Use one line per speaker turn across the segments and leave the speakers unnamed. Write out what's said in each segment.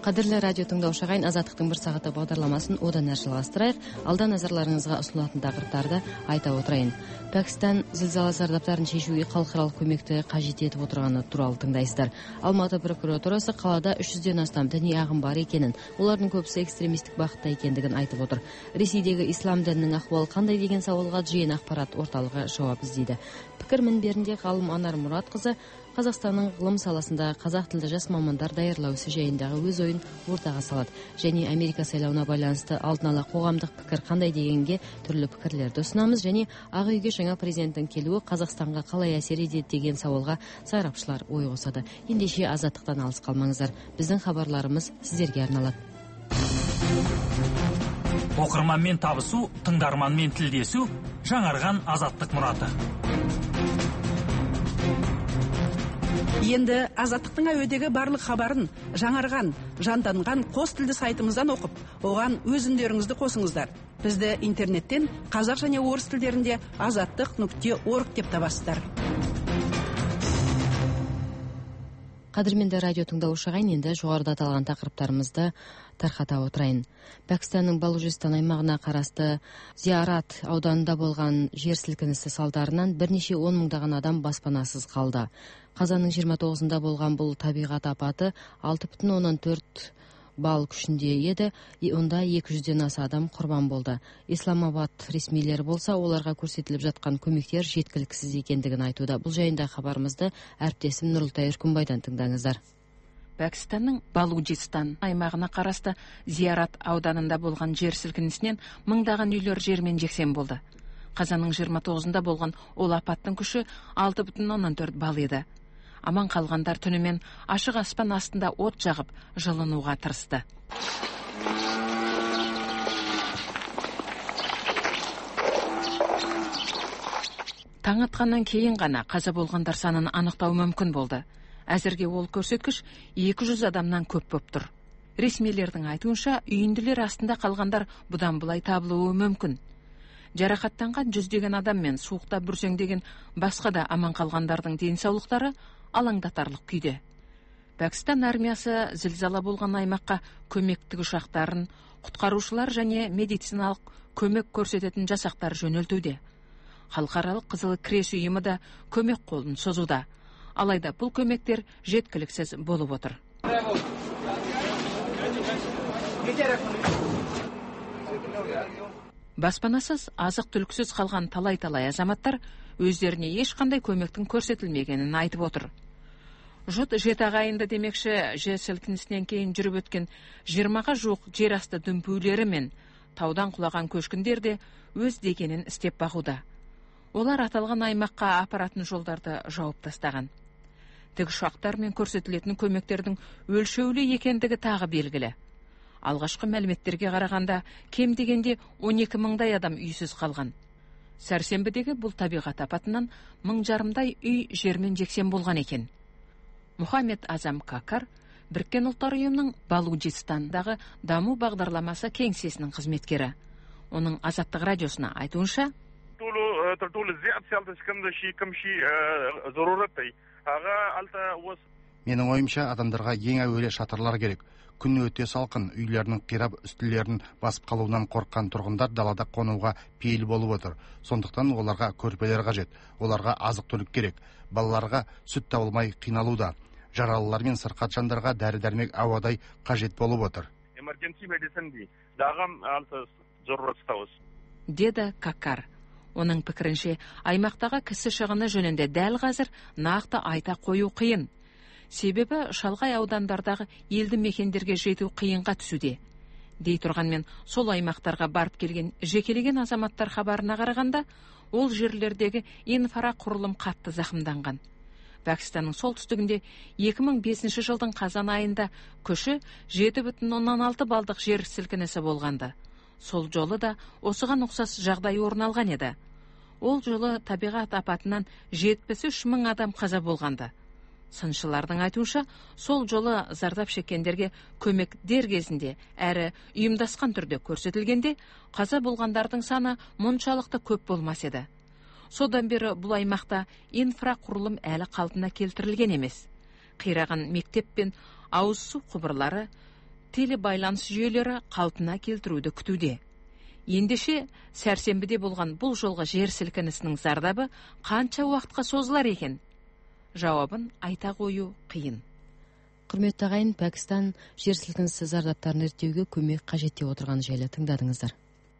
Қадірлі радио тыңдаушы ағайын, Азаттықтың бір сағаты бағдарламасын одан әрі жалғастырайық. Алда назарларыңызға ұсынылатын тақырыптарды айта отырайын. Пәкістан зілзала зардаптарын шешуге халықаралық көмекті қажет етіп отырғаны туралы тыңдайсыздар. Алматы прокуратурасы қалада 300-ден астам діни ағым бар екенін, олардың көбісі экстремистік бағытта екендігін айтып отыр. Ресейдегі ислам дінінің ахуалы қандай деген сауалға жиын ақпарат орталығы жауап іздейді. Пікір мінберінде ғалым Анар Мұратқызы Қазақстанның ғылым саласында қазақ тілді жас мамандар даярлау ісі жайындағы өз ойын ортаға салады. Және Америка сайлауына байланысты алдын ала қоғамдық пікір қандай дегенге түрлі пікірлерді ұсынамыз. Және Ақ үйге жаңа президенттің келуі Қазақстанға қалай әсер етеді деген сауалға сарапшылар ой қосады. Ендеше Азаттықтан алыс қалмаңыздар. Біздің хабарларымыз сіздерге арналады.
Оқырманмен табысу, тыңдарманмен тілдесу, жаңарған азаттық мұраты.
Енді Азаттықтың әуедегі барлық хабарын жаңарған, жанданған қос тілді сайтымыздан оқып, оған өз үндеріңізді қосыңыздар. Бізді интернеттен қазақ және орыс тілдерінде azаттық.org деп табасыздар.
Қадірменді радио тыңдаушы ағайын, енді жоғарыда аталған тақырыптарымызды тарқата отырайын. Пәкістанның Балужистан аймағына қарасты Зиярат ауданында болған жер сілкінісі салдарынан бірнеше 10 мыңдаған адам баспанасыз қалды. Қазанның 29-ында болған бұл табиғат апаты 6,4 балл күшінде еді, онда 200-ден аса адам құрбан болды. Исламабад ресмилері болса, оларға көрсетіліп жатқан көмектер жеткіліксіз екендігін айтуда. Бұл жайында хабарымызды әріптесім Нұрылтай Үркімбайдан тыңдаңыздар.
Пәкістанның Балужистан аймағына қарасты Зиярат ауданында болған жер сілкінісінен мыңдаған үйлер жермен жексен болды. Қазанның 29-ында болған ол апаттың күші 6,4 балл еді. Аман қалғандар түнімен ашық аспан астында от жағып, жылынуға тырысты. Таң атқаннан кейін ғана қаза болғандар санын анықтау мүмкін болды. Әзірге ол көрсеткіш 200 адамнан көп боп тұр. Ресмилердің айтуынша, үйінділер астында қалғандар бұдан бұлай табылуы мүмкін. Жарақаттанған жүздеген адам мен суықта бүрсеңдеген басқа да аман қалғандардың денсаулықтары алаңдатарлық күйде. Пәкістан армиясы зілзала болған аймаққа көмектік ұшақтарын, құтқарушылар және медициналық көмек көрсететін жасақтар жөнелтуде. Халықаралық Қызыл Крест ұйымы да көмек қолын созуда. Алайда бұл көмектер жеткіліксіз болып отыр. Баспанасыз, азық-түліксіз қалған талай-талай азаматтар өздеріне ешқандай көмектің көрсетілмегенін айтып отыр. Жұт жеті ағайынды демекші, жер сілкінісінен кейін жүріп өткен 20-ға жуық жер асты дүмпулері мен таудан құлаған көшкіндер де өз дегенін істеп бағуда. Олар аталған аймаққа апаратын жолдарды жауып тастаған. Тікұшақтар мен көрсетілетін көмектердің өлшеулі екендігі тағы белгілі. Алғашқы мәліметтерге қарағанда кем дегенде 12 мыңдай адам үйсіз қалған. Сәрсенбідегі бұл табиғат апатынан 1,5 үй жермен жексен болған екен. Мұхаммед Азам Какар, Біріккен ұлттар ұйымының Балужистандағы даму бағдарламасы кеңсесінің қызметкері. Оның Азаттық радиосына айтуынша,
менің ойымша адамдарға ең әуелі шатырлар керек. Күн өте салқын, үйлерінің қирап үстілерін басып қалуынан қорыққан тұрғындар далада қонуға пейіл болып отыр. Сондықтан оларға көрпелер қажет, оларға азық-түлік керек. Балаларға сүт табылмай қиналуда. Жаралылар мен сырқат жандарға дәрі-дәрмек ауадай қажет болып отыр.
Деді Какар. Оның пікірінше, аймақтағы кісі шығыны жөнінде дәл қазір нақты айта қою қиын. Себебі шалғай аудандардағы елді мекендерге жету қиынға түсуде. Дей тұрғанмен, сол аймақтарға барып келген жекелеген азаматтар хабарына қарағанда, ол жерлердегі инфрақұрылым қатты зақымданған. Пәкістанның солтүстігінде 2005 жылдың қазан айында күші 7,6 балдық жер сілкінісі болғанды. Сол жолы да осыған ұқсас жағдай орын алған еді. Ол жолы табиғат апатынан 73 мың адам қаза болғанды. Сыншылардың айтуынша, сол жолы зардап шеккендерге көмек дер кезінде әрі ұйымдасқан түрде көрсетілгенде, қаза болғандардың саны мұншалықты көп болмас еді. Содан бері бұл аймақта инфрақұрылым әлі қалпына келтірілген емес. Қираған мектеп пен ауыз су құбырлары, телебайланыс жүйелері қалпына келтіруді күтуде. Ендеше, сәрсенбіде болған бұл жолғы жер сілкінісінің зардабы қанша уақытқа созылар екен? Жауабын айта қою қиын.
Құрметті ағайын, Пәкістан жер сілкінісі зардаптарын реттеуге көмек қажет деп отырған жайлы тыңдадыңыздар.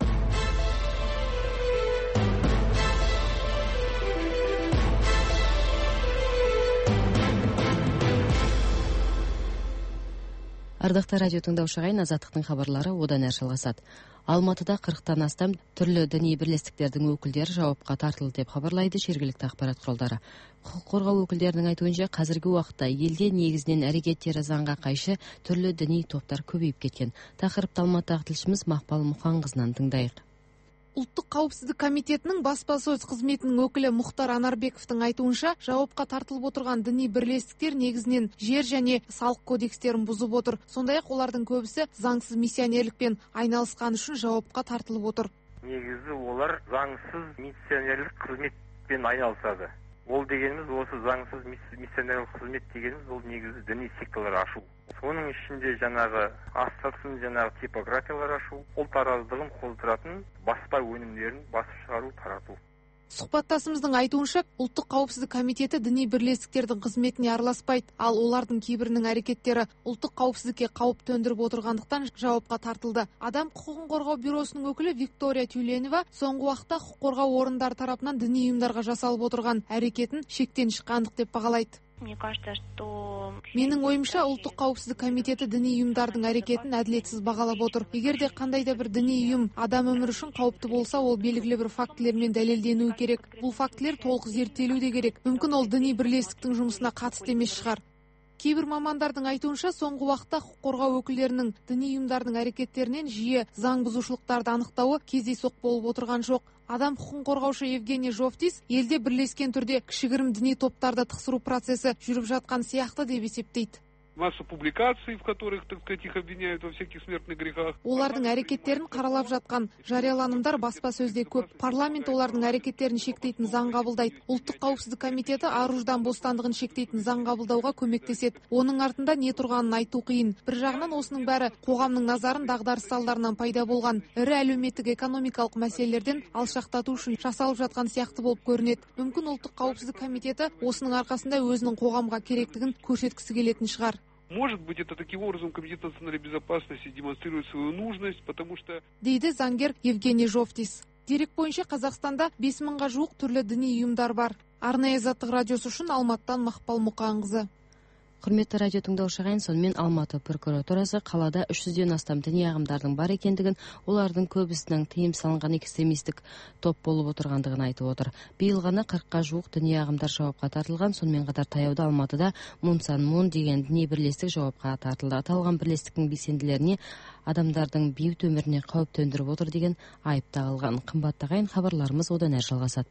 Ардақты радио тыңдаушы ағайын, Азаттықтың хабарлары одан әрі жалғасады. Алматыда 40-тан астам түрлі діни бірлестіктердің өкілдері жауапқа тартылды деп хабарлайды жергілікті ақпарат құралдары. Құқық қорғау өкілдерінің айтуынша, қазіргі уақытта елде негізінен әрекеттері заңға қайшы түрлі діни топтар көбейіп кеткен. Тақырыпты Алматыдағы тілшіміз Мақпал Мұханқызынан тыңдайық.
Ұлттық қауіпсіздік комитетінің баспасөз қызметінің өкілі Мұхтар Анарбековтың айтуынша, жауапқа тартылып отырған діни бірлестіктер негізінен жер және салық кодекстерін бұзып отыр. Сондай-ақ олардың көбісі заңсыз миссионерлікпен айналысқан үшін жауапқа тартылып отыр.
Негізі олар заңсыз миссионерлік қызметпен айналысады. Ол дегеніміз осы заңсыз миссионерлік қызмет дегеніміз ол негізі діни секталар ашу. Соның ішінде жаңағы астырсын, жаңағы типографиялар ашу, ұлт араздығын қоздыратын баспа өнімдерін басып шығару, тарату.
Сұхбаттасымыздың айтуынша, ұлттық қауіпсіздік комитеті діни бірлестіктердің қызметіне араласпайды, ал олардың кейбірінің әрекеттері ұлттық қауіпсіздікке қауіп төндіріп отырғандықтан жауапқа тартылды. Адам құқығын қорғау бюросының өкілі Виктория Тюленова соңғы уақытта құқық қорғау орындары тарапынан діни ұйымдарға жасалып отырған әрекетін шектен шыққандық деп бағалайды. Менің ойымша, ұлттық қауіпсіздік комитеті діни ұйымдардың әрекетін әділетсіз бағалап отыр. Егер де қандай да бір діни ұйым адам өмірі үшін қауіпті болса, ол белгілі бір фактілермен дәлелденуі керек. Бұл фактілер толық зерттелуі де керек. Мүмкін ол діни бірлестіктің жұмысына қатысты емес шығар. Кейбір мамандардың айтуынша, соңғы уақытта құқық қорғау өкілдерінің діни ұйымдардың әрекеттерінен жиі заң бұзушылықтарды анықтауы кездейсоқ болып отырған жоқ. Адам құқығын қорғаушы Евгений Жовтис елде бірлескен түрде кішігірім діни топтарды тықсыру процесі жүріп жатқан сияқты деп есептейді.
Масса публикаций, в которых, так сказать, их обвиняют во всяких смертных грехах.
Олардың әрекеттерін қаралап жатқан жарияланымдар баспасөзде көп. Парламент олардың әрекеттерін шектейтін заң қабылдайды. Ұлттық қауіпсіздік комитеті ар-ождан бостандығын шектейтін заң қабылдауға көмектеседі. Оның артында не тұрғанын айту қиын. Бір жағынан осының бәрі қоғамның назарын дағдарыс салдарынан пайда болған ірі әлеуметтік экономикалық мәселелерден алшақтату үшін жасалып жатқан сияқты болып көрінеді. Мүмкін ұлттық қауіпсіздік комитеті осының арқасында өзінің қоғамға керектігін көрсеткісі келетін шығар.
Может быть, это таким образом Комитет национальной безопасности демонстрирует свою нужность, потому что...
Дейді заңгер Евгений Жовтис. Дерек бойынша Қазақстанда 5000-ға жуық түрлі діни ұйымдар бар. Арнайы Азаттық радиосы үшін Алматыдан Мақпал Мұқанқызы.
Құрметті радио тыңдаушы ағайын, сонымен Алматы прокуратурасы қалада 300-ден астам діни ағымдардың бар екендігін, олардың көбісінің тыйым салынған экстремистік топ болып отырғандығын айтып отыр. Биыл ғана 40-қа жуық діни ағымдар жауапқа тартылған, сонымен қатар таяуда Алматыда Мунсан Мун деген діни бірлестік жауапқа тартылды. Аталған бірлестіктің белсенділеріне адамдардың бейбіт өміріне қауіп төндіріп отыр деген айып тағылған. Қымбатты ағайын, хабарларымыз одан әрі жалғасады.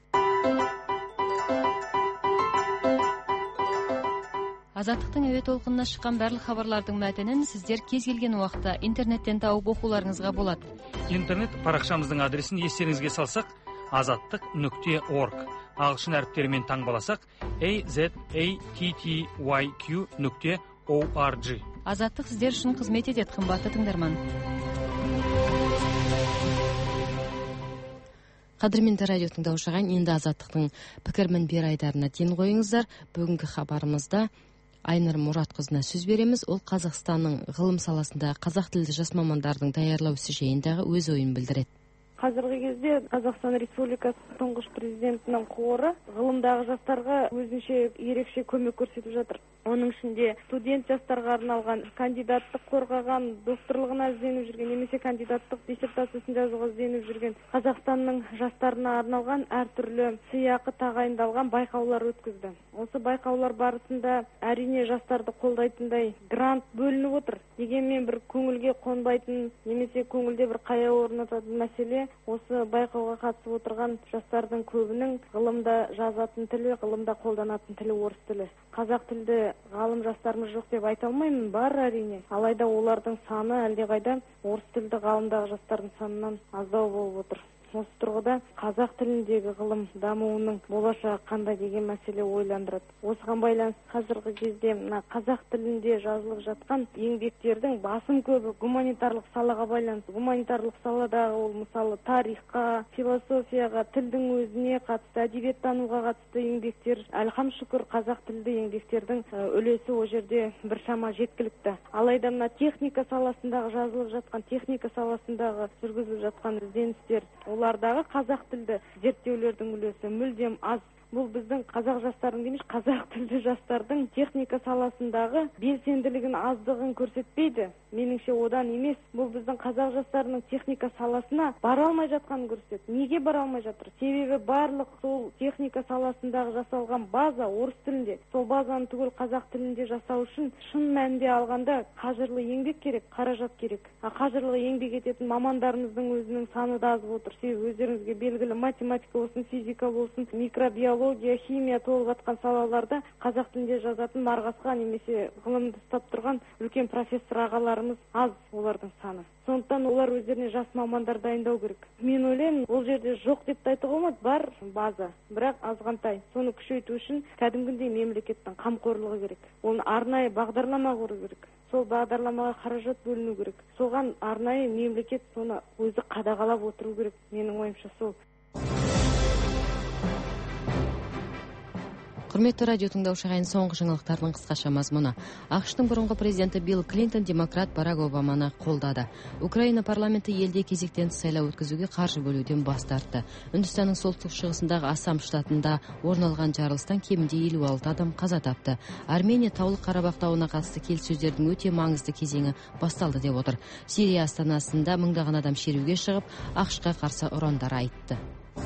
Азаттықтың әуе толқынына шыққан барлық хабарлардың мәтінін сіздер кез келген уақытта интернеттен тауып оқуларыңызға болады.
Интернет парақшамыздың адресін естеріңізге салсақ, azattik.org. Ағылшын әріптерімен таңбаласақ, azattyq.org.
Азаттық сіздер үшін қызмет етеді, қымбатты тыңдарман. Қадірменді радио тыңдаушы ағайын, енді Азаттықтың пікір мінбер айдарына ден қойыңыздар. Бүгінгі хабарымызда Айнұр Мұратқызына сөз береміз. Ол Қазақстанның ғылым саласында қазақ тілді жас мамандардың даярлау ісі жайындағы өз ойын білдіреді.
Қазіргі кезде Қазақстан Республикасы тұңғыш президентінің қоры ғылымдағы жастарға өзінше ерекше көмек көрсетіп жатыр. Оның ішінде студент жастарға арналған кандидаттық қорғаған, докторлығына ізденіп жүрген, немесе кандидаттық диссертациясын жазуға ізденіп жүрген Қазақстанның жастарына арналған әртүрлі сыйақы тағайындалған байқаулар өткізді. Осы байқаулар барысында әрине жастарды қолдайтындай грант бөлініп отыр. Дегенмен бір көңілге қонбайтын, немесе көңілде бір қая орнататын мәселе, осы байқауға қатысып отырған жастардың көбінің ғылымда жазатын тілі, ғылымда қолданатын тілі орыс тілі. Қазақ тілді ғалым жастарымыз жоқ деп айта алмаймын, бар әрине. Алайда олардың саны әлдеқайда орыс тілді ғалымдағы жастардың санынан аздау болып отыр. Осы тұрғыда қазақ тіліндегі ғылым дамуының болашағы қандай деген мәселе ойландырады. Осыған байланысты қазіргі кезде мына қазақ тілінде жазылып жатқан еңбектердің басым көбі гуманитарлық салаға байланысты. Гуманитарлық саладағы ол мысалы тарихқа, философияға, тілдің өзіне қатысты, әдебиеттануға қатысты еңбектер. Әлхам шүкір, қазақ тілді еңбектердің үлесі о жерде біршама жеткілікті. Алайда мына техника саласындағы жазылып жатқан, техника саласындағы жүргізіліп жатқан ізденістер, олардағы қазақ тілді зерттеулердің үлесі мүлдем аз. Бұл біздің қазақ жастарының емес, қазақ тілді жастардың техника саласындағы белсенділігін аздығын көрсетпейді. Меніңше одан емес, бұл біздің қазақ жастарының техника саласына бара алмай жатқанын көрсетеді. Неге бара алмай жатыр? Себебі барлық сол техника саласындағы жасалған база орыс тілінде. Сол базаны түгел қазақ тілінде жасау үшін шын мәнінде алғанда қажырлы еңбек керек, қаражат керек. Қажырлы еңбек ететін мамандарымыздың өзінің саны да азып отыр. Себебі өздеріңізге белгілі математика болсын, физика болсын, микробиология, химия толып жатқан салаларда қазақ тілінде жазатын марғасқа немесе ғылымды ұстап тұрған үлкен профессор ағаларымыз аз, олардың саны. Сондықтан олар өздеріне жас мамандар дайындау керек. Мен ойлаймын, ол жерде жоқ деп айтуға болмайды, бар база, бірақ азғантай. Соны күшейту үшін кәдімгідей мемлекеттің қамқорлығы керек. Оны арнайы бағдарлама құру керек. Сол бағдарламаға қаражат бөліну керек. Соған арнайы мемлекет соны өзі қадағалап отыру керек. Менің ойымша сол.
Құрметті радио тыңдаушы ағайын, соңғы жаңалықтардың қысқаша мазмұны. ақш-тың бұрынғы президенті Билл Клинтон демократ Барак Обаманы қолдады. Украина парламенті елде кезектен сайлау өткізуге қаржы бөлуден бас тартты. Үндістанның солтүстік шығысындағы Ассам штатында орын алған жарылыстан кемінде 56 адам қаза тапты. Армения Таулы Қарабақ тауына қатысты келіссөздердің өте маңызды кезеңі басталды деп отыр. Сирия астанасында мыңдаған адам шеруге шығып, ақш-қа қарсы ұрандар айтты.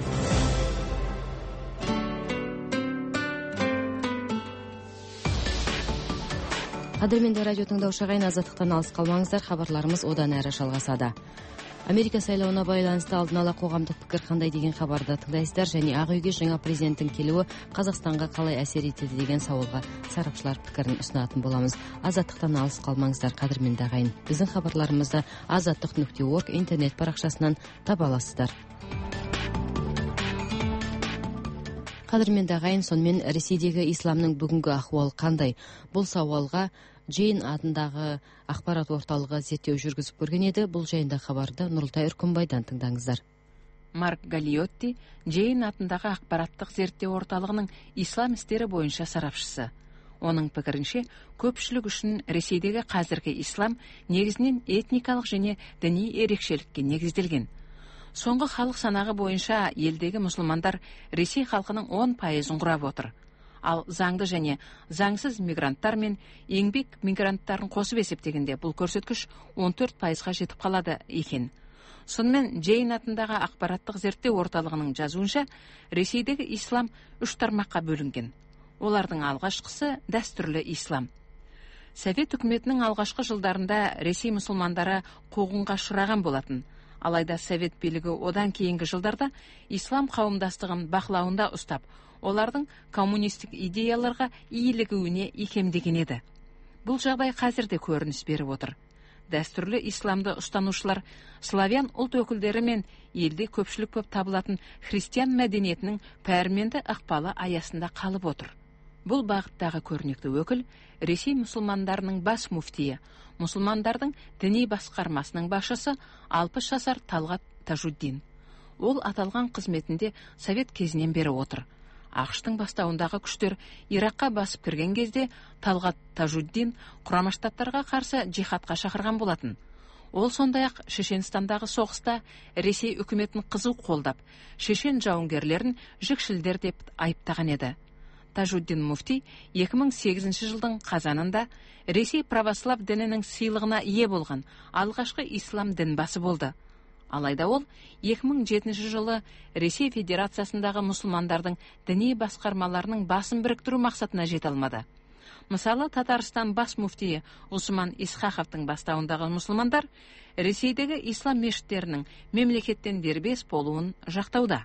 Қадірменді радио тыңдаушы ағайын, азаттықтан алыс қалмаңыздар, хабарларымыз одан әрі жалғасады. Америка сайлауына байланысты алдын ала қоғамдық пікір қандай деген хабарды тыңдайсыздар, және Ақ үйге жаңа президенттің келуі Қазақстанға қалай әсер етеді деген сауалға сарапшылар пікірін ұсынатын боламыз. Азаттықтан алыс қалмаңыздар, қадірменді ағайын. Біздің хабарларымызды azаттық.org интернет парақшасынан таба аласыздар. Қадірменді ағайын, сонымен Ресейдегі исламның бүгінгі ахуалы қандай? Бұл сауалға Джейн атындағы ақпарат орталығы зерттеу жүргізіп көрген еді. Бұл жайында хабарды Нұрылтай Үркімбайдан тыңдаңыздар.
Марк Галиотти Джейн атындағы ақпараттық зерттеу орталығының ислам істері бойынша сарапшысы. Оның пікірінше, көпшілік үшін Ресейдегі қазіргі ислам негізінен этникалық және діни ерекшелікке негізделген. Соңғы халық санағы бойынша елдегі мұсылмандар Ресей халқының 10%-ын құрап отыр. Ал заңды және заңсыз мигранттар мен еңбек мигранттарын қосып есептегенде бұл көрсеткіш 14%-ға жетіп қалады екен. Сонымен Джейн атындағы ақпараттық зерттеу орталығының жазуынша, Ресейдегі ислам 3 тармаққа бөлінген. Олардың алғашқысы дәстүрлі ислам. Совет үкіметінің алғашқы жылдарында Ресей мұсылмандары қуғынға ұшыраған болатын. Алайда Совет билігі одан кейінгі жылдарда ислам қауымдастығын бақылауында ұстап, олардың коммунистік идеяларға иілігуіне икемдеген еді. Бұл жағдай қазірде көрініс беріп отыр. Дәстүрлі исламды ұстанушылар славян ұлт өкілдері мен елде көпшілік көп табылатын христиан мәдениетінің пәрменді ықпалы аясында қалып отыр. Бұл бағыттағы көрнекті өкіл Ресей мұсылмандарының бас муфтиі, мұсылмандардың діни басқармасының басшысы 60 жасар Талғат Тажуддин. Ол аталған қызметінде Совет кезінен бері отыр. ақш-тың бастауындағы күштер Иракқа басып кірген кезде Талғат Тажуддин Құрама Штаттарға қарсы джихадқа шақырған болатын. Ол сондай-ақ Шешенстандағы соғыста Ресей үкіметін қызу қолдап, шешен жауынгерлерін жікшілдер деп айыптаған еді. Тажуддин муфти 2008 жылдың қазанында Ресей православ дінінің сыйлығына ие болған алғашқы ислам дінбасы болды. Алайда ол 2007 жылы Ресей Федерациясындағы мұсылмандардың діни басқармаларының басын біріктіру мақсатына жете алмады. Мысалы, Татарстан бас муфтиі Усман Исхақовтың бастауындағы мұсылмандар Ресейдегі ислам мешіттерінің мемлекеттен дербес болуын жақтауда.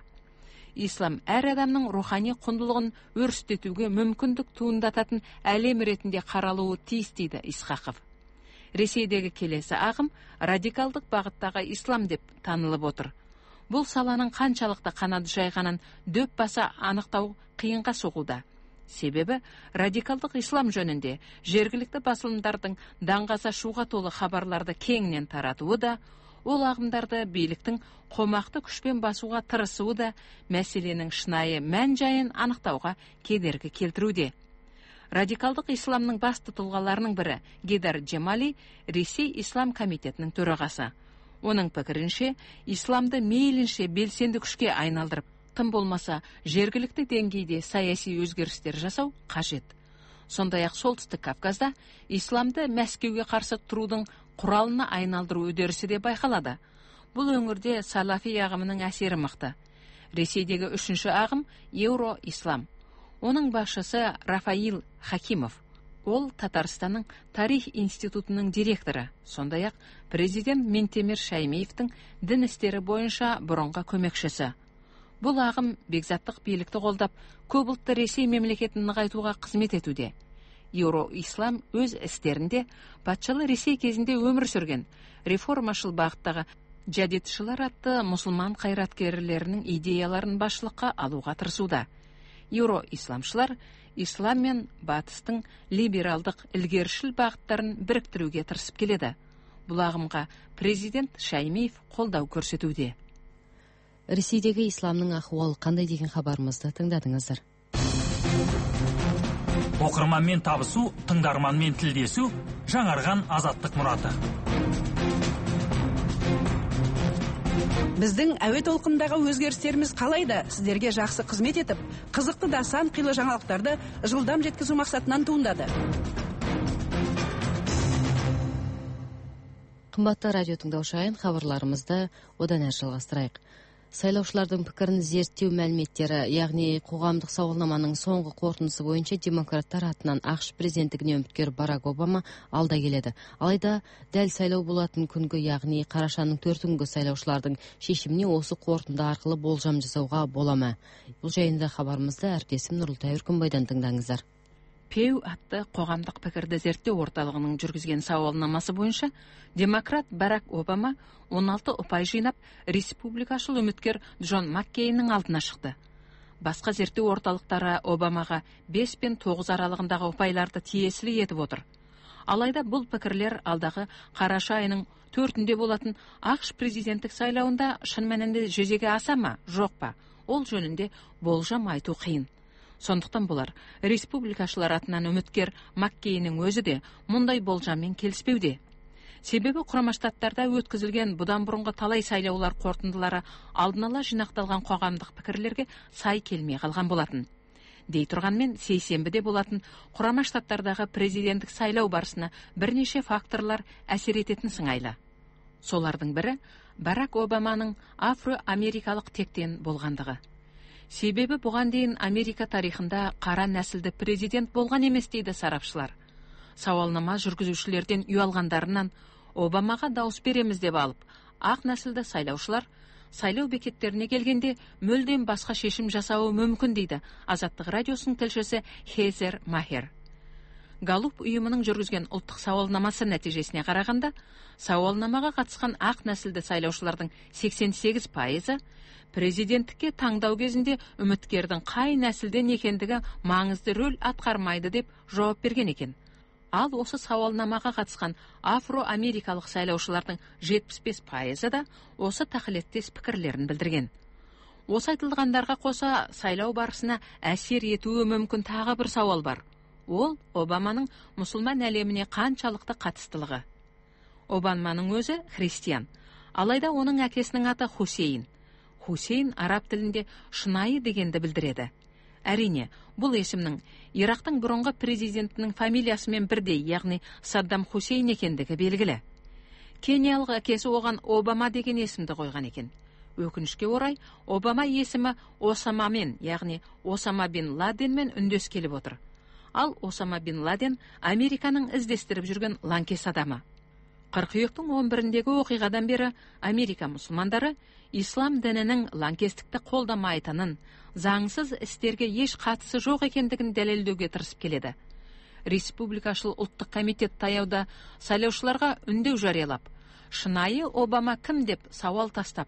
Ислам әр адамның рухани құндылығын өрістетуге мүмкіндік туындататын әлем ретінде қаралуы тиіс дейді Исхақов. Ресейдегі келесі ағым радикалдық бағыттағы ислам деп танылып отыр. бұл саланың қаншалықты қанат жайғанын дөп баса анықтау қиынға соғуда. Себебі радикалдық ислам жөнінде жергілікті басылымдардың даңғаза шуға толы хабарларды кеңінен таратуы да, ол ағымдарды биліктің қомақты күшпен басуға тырысуы да мәселенің шынайы мән жайын анықтауға кедергі келтіруде. Радикалдық исламның басты тұлғаларының бірі Гейдар Джемали, Ресей Ислам комитетінің төрағасы. Оның пікірінше, исламды мейлінше белсенді күшке айналдырып, тым болмаса жергілікті деңгейде саяси өзгерістер жасау қажет. Сондай-ақ Солтүстік Кавказда исламды Мәскеуге қарсы тұрудың құралына айналдыру үдерісі де байқалады. Бұл өңірде салафи ағымының әсері мықты. Ресейдегі үшінші ағым Еуро-ислам. Оның басшысы Рафаил Хакимов. Ол Татарстанның тарих институтының директоры, сондай-ақ президент Ментемир Шаймеевтің дін істері бойынша бұрынғы көмекшісі. Бұл ағым бекзаттық билікті қолдап, көпұлтты Ресей мемлекетін нығайтуға қызмет етуде. Еуро-ислам өз істерінде патшалы Ресей кезінде өмір сүрген реформашыл бағыттағы жадидшылар атты мұсылман қайраткерлерінің идеяларын басшылыққа алуға тырысуда. Еуро-исламшылар ислам мен батыстың либералдық ілгерішіл бағыттарын біріктіруге тырысып келеді. Бұл ағымға президент Шаймеев қолдау көрсетуде.
Ресейдегі исламның ахуалы қандай деген хабарымызды тыңдадыңыздар.
Оқырманмен табысу, тыңдарманмен тілдесу, жаңарған азаттық мұраты.
Біздің әуе толқындағы өзгерістеріміз қалайда сіздерге жақсы қызмет етіп, қызықты да сан қилы жаңалықтарды жылдам жеткізу мақсатынан туындады.
Қымбатты радио тыңдаушылар, хабарларымызды одан әрі жалғастырайық. Сайлаушылардың пікірін зерттеу мәліметтері, яғни қоғамдық сауалнаманың соңғы қорытындысы бойынша демократтар атынан ақш президенттігіне үміткер Барак Обама алда келеді. Алайда дәл сайлау болатын күнгі, яғни қарашаның 4 күнгі сайлаушылардың шешіміне осы қорытынды арқылы болжам жасауға бола ма? Бұл жайында хабарымызды әріптесім Нұрылтай Үркімбайдан тыңдаңыздар.
Пеу атты қоғамдық пікірді зерттеу орталығының жүргізген сауалнамасы бойынша демократ Барак Обама 16 ұпай жинап, республикашыл үміткер Джон Маккейннің алдына шықты. Басқа зерттеу орталықтары Обамаға 5 пен 9 аралығындағы ұпайларды тиесілі етіп отыр. Алайда бұл пікірлер алдағы қараша айының 4-інде болатын ақш президенттік сайлауында шын мәнінде жүзеге аса ма, жоқ па? Ол жөнінде болжам айту қиын. Сондықтан болар, республикашылар атынан үміткер Маккейннің өзі де мұндай болжаммен келіспеуде. Себебі Құрама Штаттарда өткізілген бұдан бұрынғы талай сайлаулар қорытындылары алдын ала жинақталған қоғамдық пікірлерге сай келмей қалған болатын. Дей тұрғанмен, сейсенбіде болатын Құрама Штаттардағы президенттік сайлау барысына бірнеше факторлар әсер ететін сыңайлы. Солардың бірі Барак Обаманың афро-америкалық тектен болғандығы. Себебі бұған дейін Америка тарихында қара нәсілді президент болған емес дейді сарапшылар. Сауалнама жүргізушілерден ұялғандарынан Обамаға дауыс береміз деп алып, ақ нәсілді сайлаушылар сайлау бекеттеріне келгенде мүлдем басқа шешім жасауы мүмкін дейді Азаттық радиосының тілшісі Хезер Махер. Галлуп ұйымының жүргізген ұлттық сауалнамасы нәтижесіне қарағанда, сауалнамаға қатысқан ақ нәсілді сайлаушылардың 88% президенттікке таңдау кезінде үміткердің қай нәсілден екендігі маңызды рөл атқармайды деп жауап берген екен. Ал осы сауалнамаға қатысқан афро-америкалық сайлаушылардың 75% да осы тақылеттес пікірлерін білдірген. Осы айтылғандарға қоса сайлау барысына әсер етуі мүмкін тағы бір сауал бар. Ол Обаманың мұсылман әлеміне қаншалықты қатыстылығы. Обаманың өзі христиан, алайда оның әкесінің аты Хусейн. Хусейн араб тілінде шынайы дегенді білдіреді. Әрине, бұл есімнің Ирактың бұрынғы президентінің фамилиясымен бірдей, яғни Саддам Хусейн екендігі белгілі. Кениялық әкесі оған Обама деген есімді қойған екен. Өкінішке орай, Обама есімі Осамамен, яғни Осама бин Ладенмен үндес келіп отыр. Ал Осама бин Ладен Американың іздестіріп жүрген лаңкес адамы. Қыркүйектің 11-дегі оқиғадан бері Америка мұсылмандары ислам дінінің лаңкестікті қолдамайтынын, заңсыз істерге еш қатысы жоқ екендігін дәлелдеуге тырысып келеді. Республикашыл ұлттық комитет таяуда сайлаушыларға үндеу жариялап, шынайы Обама кім деп сауал тастап,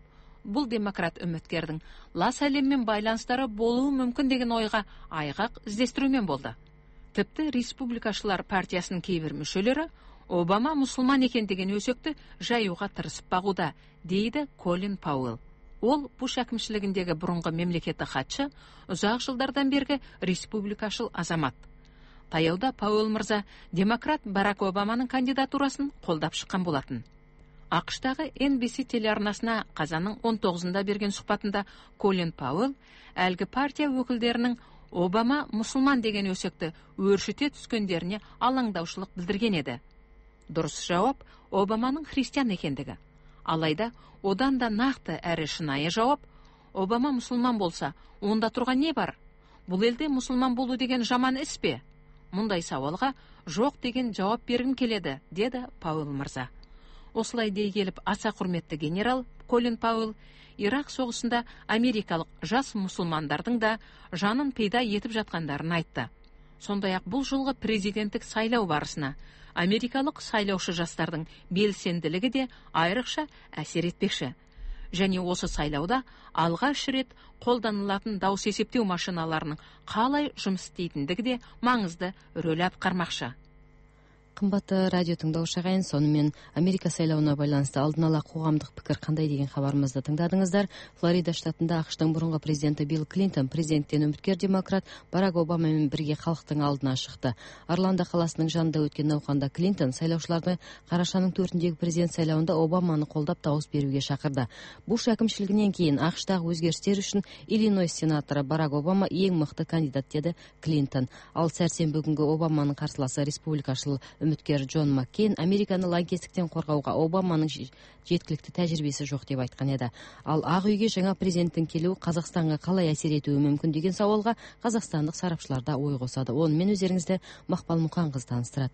бұл демократ үміткердің лас әлеммен байланыстары болуы мүмкін деген ойға айғақ іздестірумен болды. Тіпті республикашылар партиясының кейбір мүшелері Обама мұсылман екен деген өсекті жаюға тырысып бағуда, дейді Колин Пауэлл. Ол Буш әкімшілігіндегі бұрынғы мемлекеттік хатшы, ұзақ жылдардан бергі республикашыл азамат. Таяуда Пауэлл мырза демократ Барак Обаманың кандидатурасын қолдап шыққан болатын. ақш-тағы NBC телеарнасына қазанның 19-ында берген сұхбатында Колин Пауэлл әлгі партия өкілдерінің Обама мұсылман деген өсекті өршіте түскендеріне алаңдаушылық білдірген еді. Дұрыс жауап Обаманың христиан екендігі. Алайда одан да нақты әрі шынайы жауап, Обама мұсылман болса, онда тұрған не бар? Бұл елде мұсылман болу деген жаман іс пе? Мұндай сауалға жоқ деген жауап бергім келеді, деді Пауэлл мырза. Осылай дей келіп, аса құрметті генерал Колин Пауэлл Ирақ соғысында америкалық жас мұсылмандардың да жанын пида етіп жатқандарын айтты. Сондай-ақ бұл жылғы президенттік сайлау барысына америкалық сайлаушы жастардың белсенділігі де айрықша әсер етпекші. Және осы сайлауда алғаш рет қолданылатын дауыс есептеу машиналарының қалай жұмыс істейтіндігі де маңызды рөл атқармақшы.
Қымбатты радио тыңдаушы ағайын, сонымен Америка сайлауына байланысты алдын ала қоғамдық пікір қандай деген хабарымызды тыңдадыңыздар. Флорида штатында ақш-тың бұрынғы президенті Билл Клинтон президенттен үміткер демократ Барак Обамамен бірге халықтың алдына шықты. Орландо қаласының жанында өткен науқанда Клинтон сайлаушыларды қарашаның 4-індегі президент сайлауында Обаманы қолдап дауыс беруге шақырды. Буш әкімшілігінен кейін ақш-тағы өзгерістер үшін Иллинойс сенаторы Барак Обама ең мықты кандидат, деді Клинтон. Ал сәрсенбі күнгі Обаманың қарсыласы республикашыл үміткер Джон Маккейн Американы лаңкестіктен қорғауға Обаманың жеткілікті тәжірибесі жоқ деп айтқан еді. Ал Ақ үйге жаңа президенттің келуі Қазақстанға қалай әсер етуі мүмкін деген сауалға қазақстандық сарапшылар да ой қосады. Онымен өздеріңізді Мақпал Мұқанқызы таныстырады.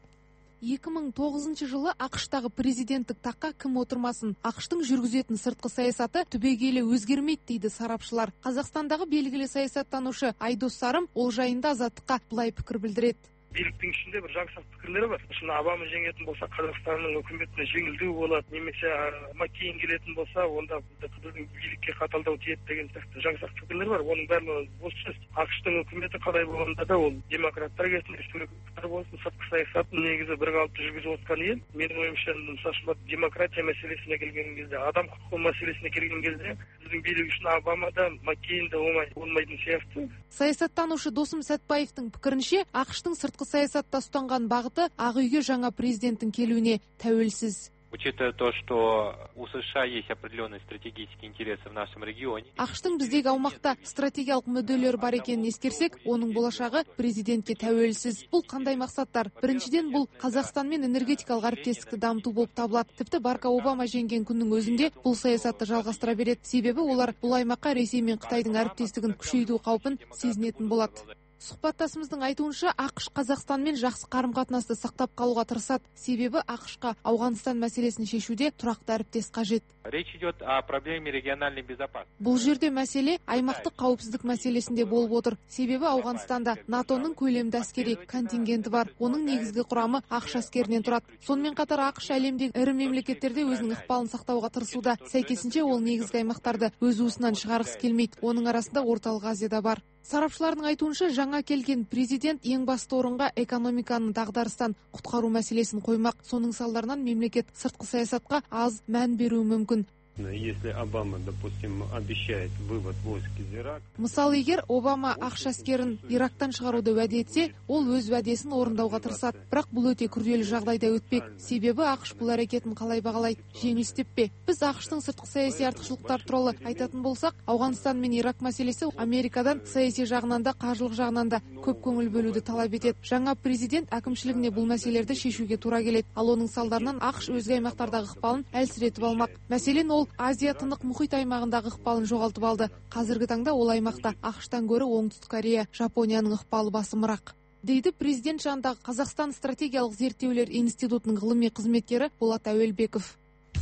2009 жылы ақш-тағы президенттік таққа кім отырмасын, ақш-тың жүргізетін сыртқы саясаты түбегейлі өзгермейді дейді сарапшылар. Қазақстандағы белгілі саясаттанушы Айдос Сарым ол жайында Азаттыққа былай пікір білдіреді.
Биліктің ішінде бір жаңсақ пікірлері бар. Шын Обама жеңетін болса, Қазақстанның үкіметіне жеңілдеу болады, немесе Маккейн келетін болса, онда біздің билікке қаталдау тиеді деген сияқты жаңсақ пікірлер бар. Оның бәрі осы сөз. ақш-тың үкіметі қалай болғанда да ол демократтар келсін, республикалықтар болсын, сыртқы саясатын негізі бір қалыпты жүргізіп отқан ел. Менің ойымша, мысалы, демократия мәселесіне келген кезде, адам құқығы мәселесіне келген кезде, біздің билік үшін Обама да, Маккейн да болмайтын сияқты.
Саясаттанушы Досым Сәтбаевтың пікірінше, ақш-тың сыртқы саясатта ұстанған бағыты Ақ үйге жаңа президенттің келуіне тәуелсіз.
Учитывая то, что у США есть определенные стратегические интересы в нашем регионе.
ақш-тың біздегі аумақта стратегиялық мүдделері бар екенін ескерсек, оның болашағы президентке тәуелсіз. Бұл қандай мақсаттар? Біріншіден, бұл Қазақстанмен энергетикалық әріптестікті дамыту болып табылады. Тіпті Барак Обама жеңген күннің өзінде бұл саясатты жалғастыра береді. Себебі олар бұл аймаққа Ресей мен Қытайдың әріптестігін күшейту қаупін сезінетін болады. Сұхбаттасымыздың айтуынша, ақш Қазақстанмен жақсы қарым-қатынасты сақтап қалуға тырысады. Себебі ақшқа Ауғанстан мәселесін шешуде тұрақты әріптес қажет.
Речь идет о проблеме региональной безопасности.
Бұл жерде мәселе аймақтық қауіпсіздік мәселесінде болып отыр. Себебі Ауғанстанда НАТО-ның көлемді әскери контингенті бар. Оның негізгі құрамы ақш әскерінен тұрады. Сонымен қатар ақш әлемдегі ірі мемлекеттерде өзінің ықпалын сақтауға тырысуда. Сәйкесінше ол негізгі аймақтарды өз уысынан шығарғысы келмейді. Оның арасында Орталық Азияда бар. Сарапшылардың айтуынша, жаңа келген президент ең басты орынға экономиканы дағдарыстан құтқару мәселесін қоймақ. Соның салдарынан мемлекет сыртқы саясатқа аз мән беруі мүмкін.
Если Обама, допустим, обещает вывод войск из Ирака.
Мысалы, егер Обама ақш әскерін Ирактан шығаруды уәде етсе, ол өз уәдесін орындауға тырысады. Бірақ бұл өте күрделі жағдайда өтпек. Себебі ақш бұл әрекетін қалай бағалайды? Жеңілістеп пе? Біз ақштың сыртқы саяси артықшылықтар туралы айтатын болсақ, Ауғанстан мен Ирак мәселесі Америкадан саяси жағынан да, қаржылық жағынан да көп көңіл бөлуді талап етеді. Жаңа президент әкімшілігіне бұл мәселелерді шешуге тура келеді. Ал оның салдарынан ақш өзге аймақтардағы ықпалын әлсіретіп алмақ. Мәселен, ол Азия тынық мұхит аймағындағы ықпалын жоғалтып алды. Қазіргі таңда ол аймақта ақштан гөрі Оңтүстік Корея, Жапонияның ықпалы басымырақ, дейді президент жанындағы Қазақстан стратегиялық зерттеулер институтының ғылыми қызметкері Болат Әуелбеков.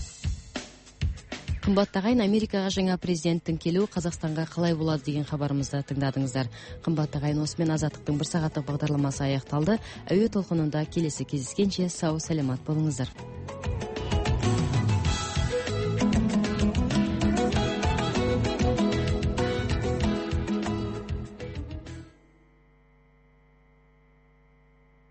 Қымбатты ағайын, Америкаға жаңа президенттің келуі Қазақстанға қалай болады деген хабарымызды тыңдадыңыздар. Қымбатты ағайын, осымен Азаттықтың бір сағаттық бағдарламасы аяқталды. Әуе толқынында келесі кездескенше сау, сәлемат болыңыздар.